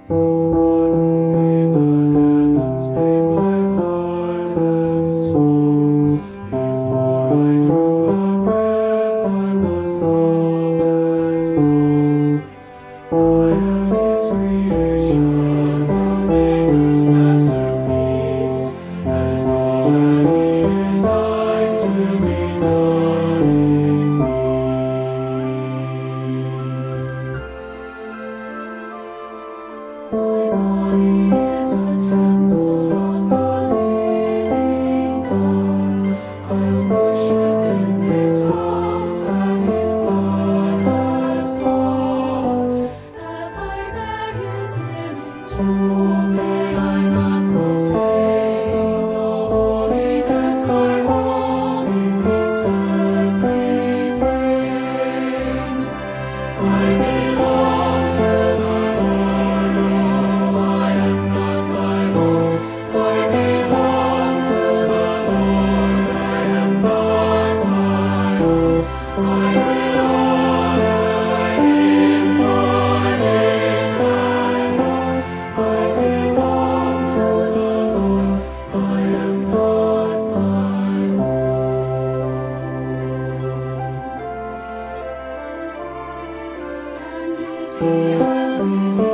The one who made the heavens made my heart and soul. Before I drew a breath, I was love and whole. I am His creation, the Maker's masterpiece, and all that He designs will be done in me. My body is a temple of the living God. I worship in this house that His blood has bought. As I bear His image, oh, may I not profane the holiness I hold in this earthly frame. I belong to the Lord, oh, I am not my own. I belong to the Lord, I am not my own. I will honor Him for this I know. I belong to the Lord, I am not my own. And if He has redeemed